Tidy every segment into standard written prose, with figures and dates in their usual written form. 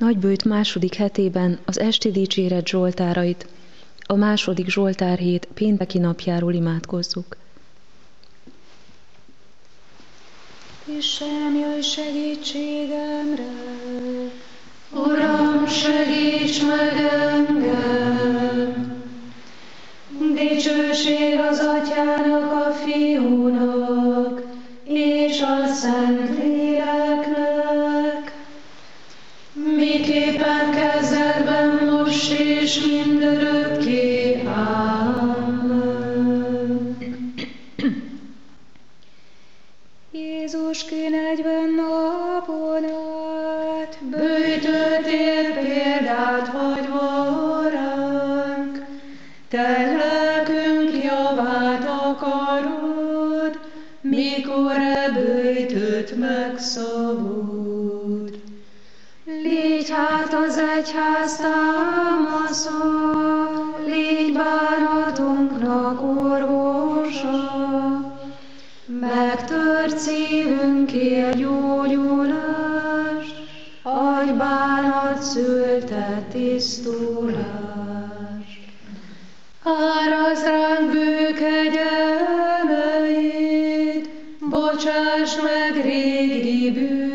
Nagybőjt második hetében az esti dicséret zsoltárait, a második zsoltárhét pénteki napjáról imádkozzuk. Istenem, jöjj segítségemre! Uram, segíts meg engem! Dicsőség az Atyának, a Fiúnak, és a Szentléleknek, miképpen kezdetben, most és mindörökké. Ámen. Jézus kínegyben napon át, bűjtöttél példát hagyva ránk, te lelkünk javát akarod, mikor bűjtőt megszabod. Légy hát az egyház támasza, légy bánatunknak orvosa, megtört szívünkért gyógyulást, adj bánat szülte tisztulást. Árazd ránk bő kegyelmeit, bocsáss meg régi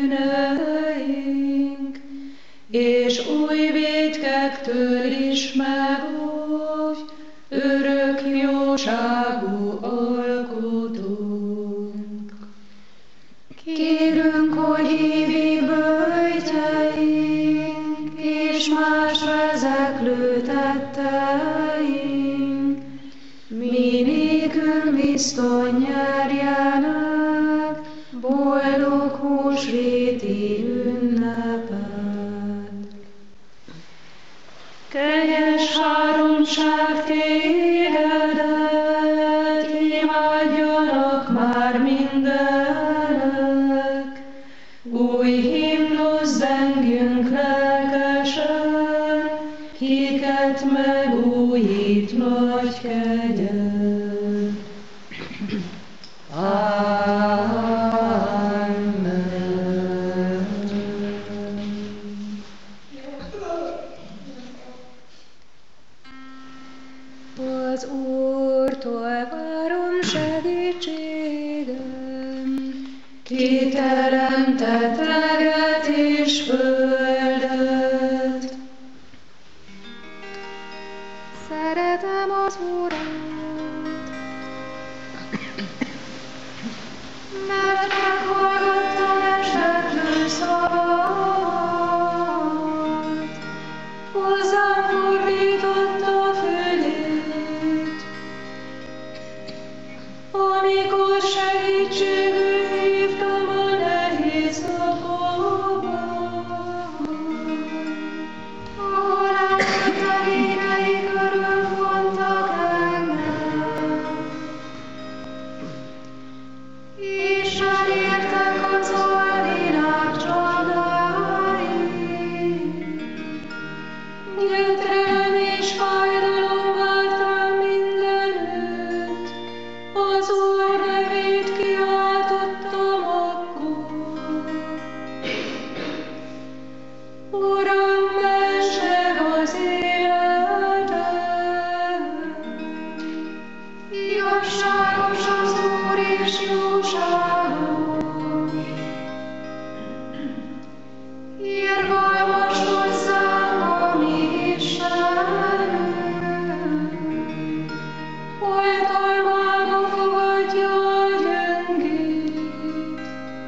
bűneink, és új vétkektől is megóvj, örök jóságú alkotónk. Kérünk, hogy hívj böjtjeink, és más vezeklő tetteink, mi nékünk bizton nyerjenek boldog húsvéti ünnepet. Kegyes háromság tégedet, imádjanak már mindenek, új himnusz zengjünk lelkesen, kiket megújít nagy kegyed. Az Úrtól várom segítségem, ki teremtett leget és földet. Szeretem az Urat, mert meghallgattam esetlő szavát, hozzám fordította fülét, amikor segítségül hívtam a nehéz napokban, ahol átterékei körül vontak engem, és elértek az alvilág csodái. Gyötrelem és fájdalom vált rám mindenütt, az Úr nevét kiáltottam akkor. Uram, ments meg az életem! Igazságos az Úr és jóságos, irgalmas hozzánk a mi Istenünk, oltalmába fogadja a gyöngét.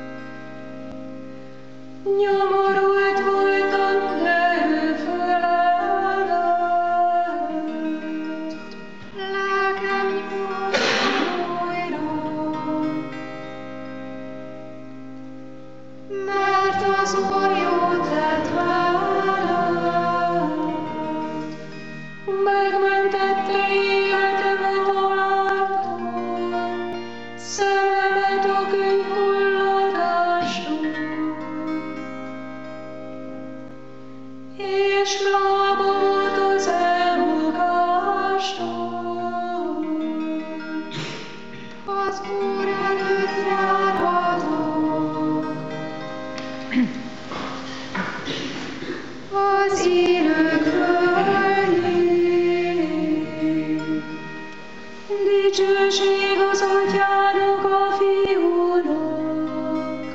Nyomorult voltam, de ő fölemelett, lelkem nyugodjon újra. Mert az Úr jót tett velem, megmentette életemet haláltól, szememet a kőhulladástól, és lábamat az elmukástól. Az Úr előtt járhatok, az élők földjén. Dicsőség az Atyának, a Fiúnak,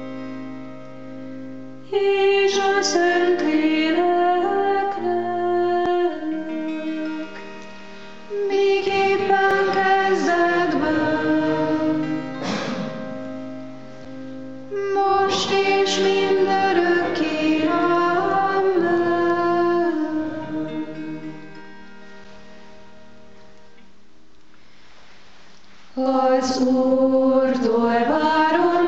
és a Szentléleknek, miképpen kezdetben, most és mindörökké. Amen. Az Úrtól várom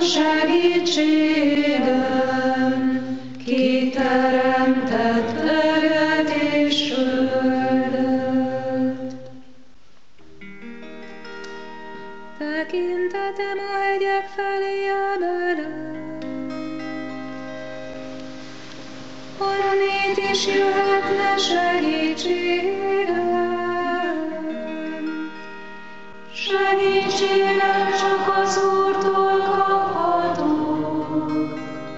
segítségem, ki teremtett eget és földet. Tekintetem a hegyek felé emelem, honnét is jöhetne segítségem. Segítséget csak az Úrtól kaphatok,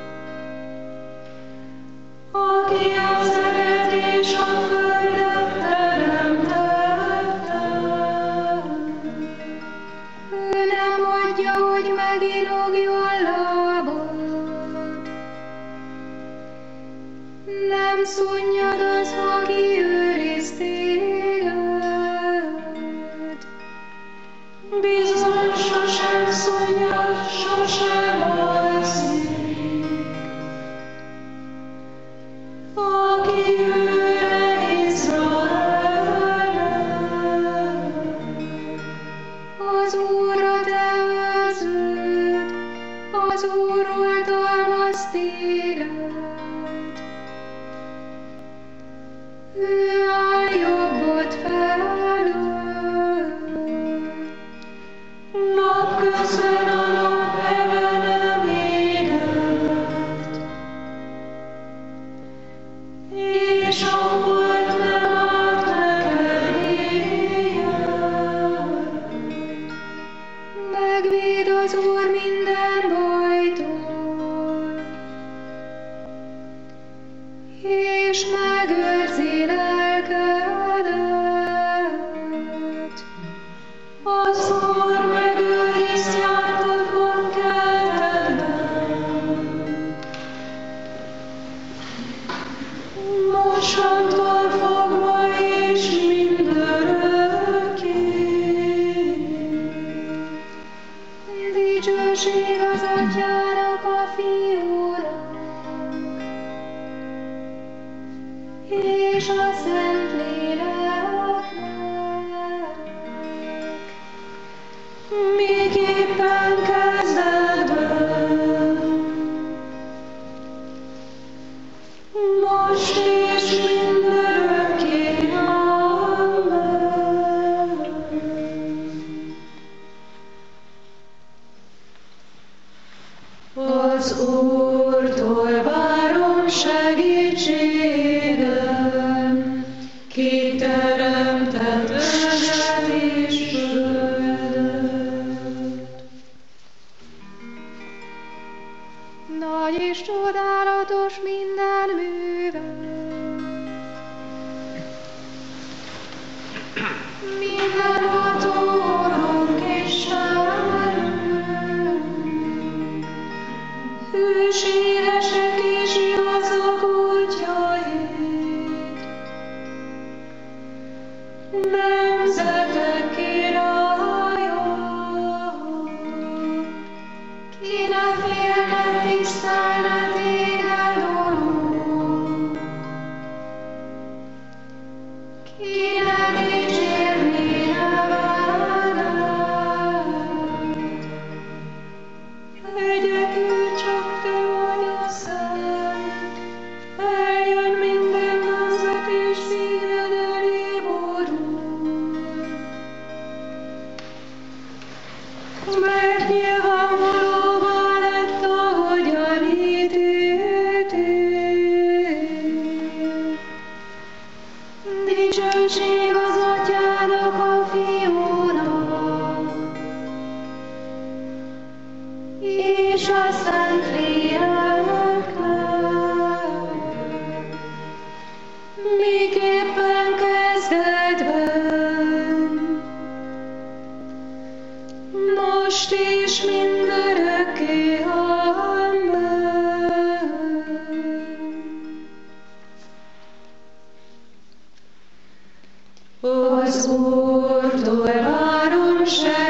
aki az eget és a földet teremtette. Ő nem hagyja, hogy meginogjon lábad, nem szunnyad az, aki őriz téged. Bizony sosem szunnyad, sosem alszik, aki őre Izraelnek. Az Úrra te őrződ, az Úr oltalmaz téged. Ő áll jobbot felől, napközben a nap eme nem égett, és a hold nem állt neked éjjel. Megvéd az Úr minden bajtól, és megőrzi lelkedet. Az Úr megőriz jártatlan kertedben, mostantól fogva és mindörökké. Dicsőség az Atyának, a Fiúnak, és a Szentléleknek, miképpen kezdetben, most és mindörökké. Amen. Az Úrtól várom segítségem, ki teremtett eget és földet. Nagy és csodálatos minden műve, mindenható Urunk Istenünk, hűségesek és igazak útjaid, nemzetek királya, ki ne félne tisztelne téged, Urunk, ki ne dicsérné nevedet. Egyedül csak te vagy a Szent, eljön minden nemzet és szíved elé borul. Mert nyilvánvalóvá lett, ahogyan ítéltél. Dicsőség az Atyának, a Fiúnak, és a Szentléleknek, Úrtól várom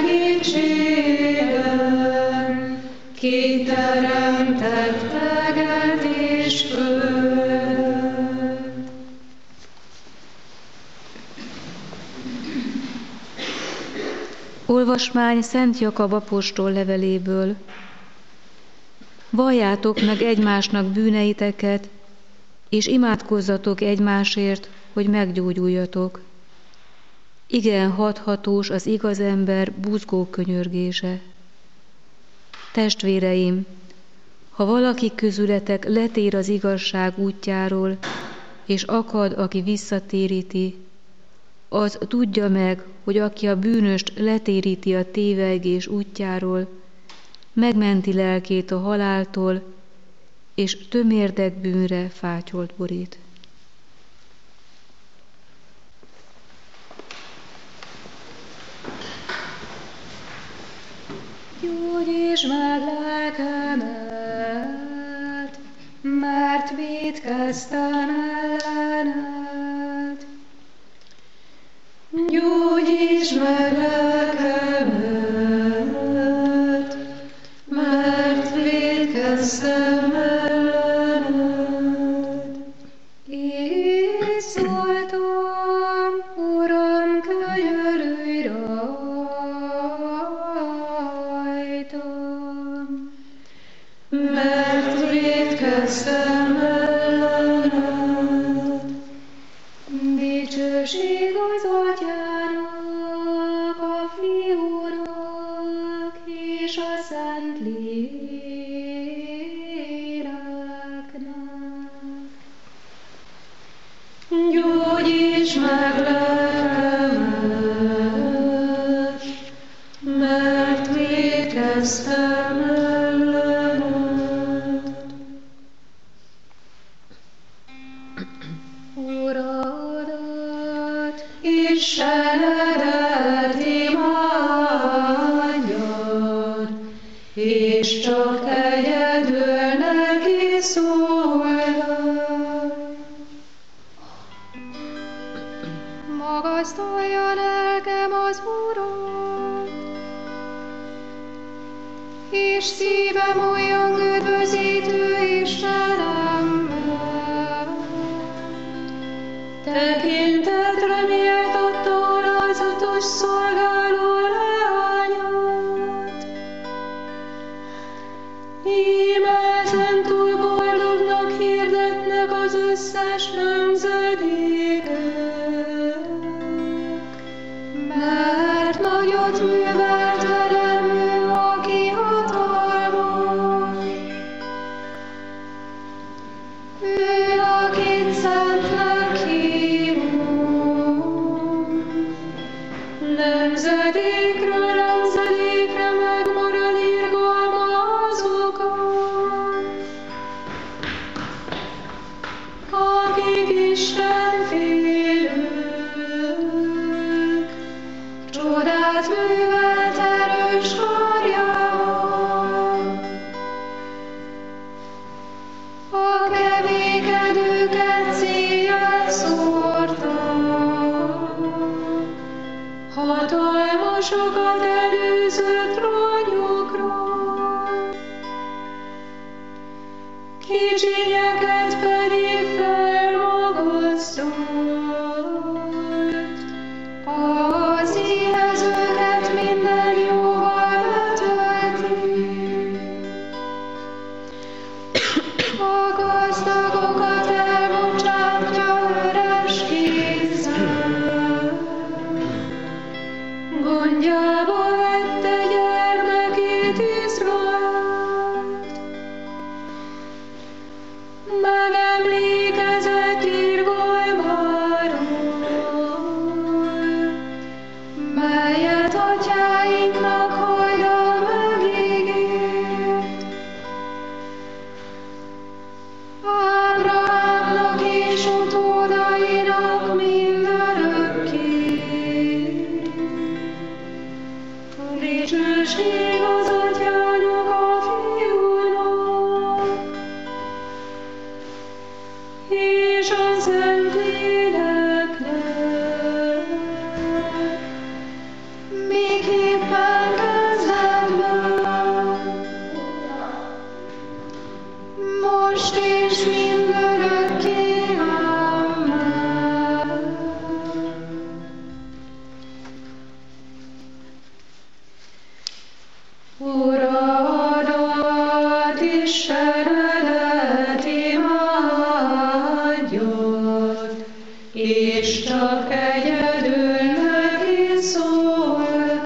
segítségem, ki teremtett teget és földet. Olvasmány Szent Jakab apostol leveléből. Valljátok meg egymásnak bűneiteket, és imádkozzatok egymásért, hogy meggyógyuljatok. Igen hathatós az igaz ember buzgó könyörgése. Testvéreim, ha valaki közületek letér az igazság útjáról, és akad, aki visszatéríti, az tudja meg, hogy aki a bűnöst letéríti a tévegés útjáról, megmenti lelkét a haláltól, és tömérdek bűnre fátyolt borít. Gyógyítsd meg lelkemet, mert vétkeztem ellened. Gyógyítsd meg lelkemet, mert vétkeztem ellened. Így szóltam, Uram, könyörülj rajtam, mert vétkeztem ellened. Dicsőség az Atyának, a Fiúnak és a Szentléleknek. Gyógyítsd meg lelkemet, mert vétkeztem ellened. Uradat, Istenedet imádjad, és csak egyedül neki szolgálj. Magasztalja lelkem az Urat, és szívem olyan üdvözítő Istenemben. Tekintetre méltatta alázatos szolgáló leányát. Íme ezentúl boldognak hirdetnek az összes nemzedékek, mert nagyot művelt velem ő, aki hatalmas. Ő, akit szentnek hívunk, nemzedékről nemzedékre megmarad irgalma azokon, akik Isten félők, csodát művelt erős karjával. A kevékedőket széjjel szórta, hatalmasokat előző trónjukra, kicsinyeket pedig felmagasztott, az éhezőket minden jóval betölti, a gazdagokat elbocsátja üres kézzel. Gondjába vette gyermekét Izraelt, megemlékezett irgalmáról, melyet atyáinknak hajdan megígért. Ábrahámnak és utódainak mindörökké. Dicsőség az Atyának, a Fiúnak és a Szentléleknek, és mindörökké. Amen. Uradat, Istenedet imádjad, és csak egyedül neki szólj.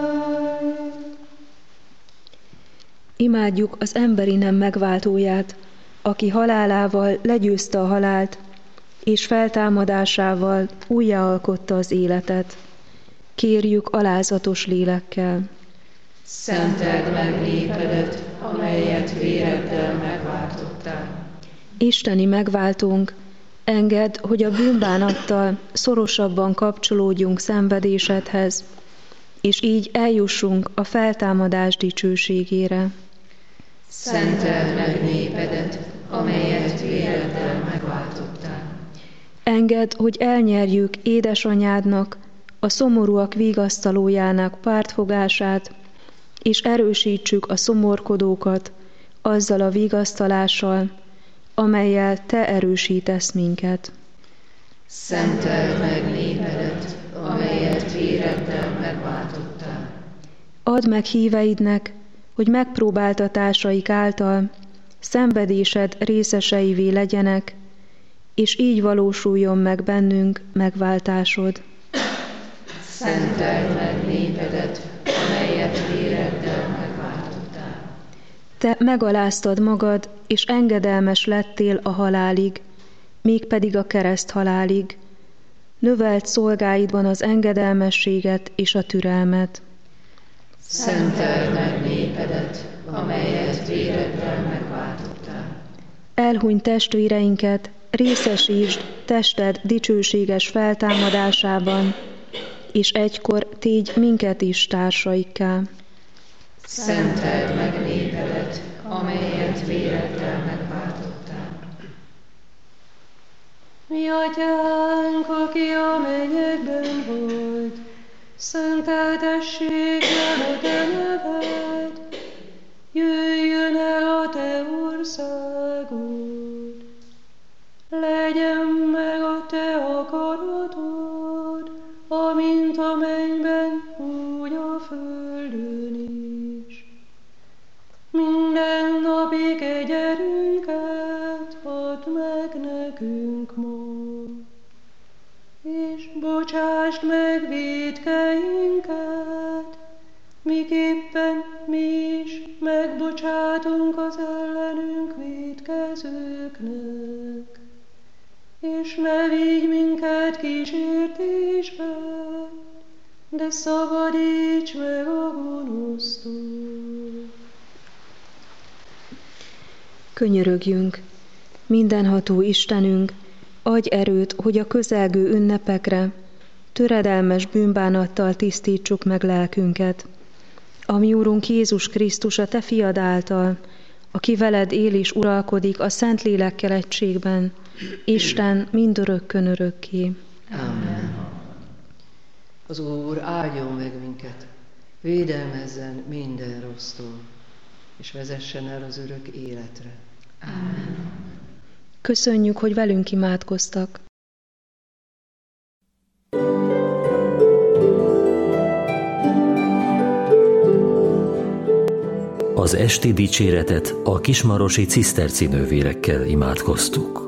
Imádjuk az emberi nem megváltóját, aki halálával legyőzte a halált, és feltámadásával újjáalkotta az életet. Kérjük alázatos lélekkel. Szenteld meg népedet, amelyet véreddel megváltottál. Isteni megváltónk, engedd, hogy a bűnbánattal szorosabban kapcsolódjunk szenvedésedhez, és így eljussunk a feltámadás dicsőségére. Szenteld meg népedet, amelyet véreddel megváltottál. Engedd, hogy elnyerjük édesanyádnak, a szomorúak vigasztalójának pártfogását, és erősítsük a szomorkodókat azzal a vigasztalással, amellyel te erősítesz minket. Szenteld meg népedet, amelyet véreddel megváltottál. Add meg híveidnek, hogy megpróbáltatásaik által szenvedésed részeseivé legyenek, és így valósuljon meg bennünk megváltásod. Szenteld meg népedet, amelyet véreddel megváltottál. Te megaláztad magad, és engedelmes lettél a halálig, mégpedig a kereszt halálig. Növelt szolgáidban az engedelmességet és a türelmet. Szenteld meg népedet, amelyet véreddel megváltottál. Elhunyt testvéreinket részesítsd tested dicsőséges feltámadásában, és egykor tégy minket is társaikká. Szenteld meg népedet, amelyet véreddel megváltottál. Mi atyánk, aki a mennyekben vagy, szenteltessék meg a te neved, jöjjön el a te országod, legyen meg a te akaratod, amint a mennyben, úgy a földön is. Minden napi kegyelünket add meg nekünk ma, és bocsásd meg vétkeinket, miképpen mi is megbocsátunk az ellenünk vétkezőknek. És ne vigy minket kísértésbe, de szabadíts meg a gonosztól. Könyörögjünk, mindenható Istenünk, adj erőt, hogy a közelgő ünnepekre töredelmes bűnbánattal tisztítsuk meg lelkünket. A mi Úrunk Jézus Krisztus a te fiad által, aki veled él és uralkodik a Szentlélekkel egységben, Isten mindörökkön örökké. Amen. Az Úr áldjon meg minket, védelmezzen minden rossztól, és vezessen el az örök életre. Amen. Köszönjük, hogy velünk imádkoztak. Az esti dicséretet a kismarosi ciszterci nővérekkel imádkoztuk.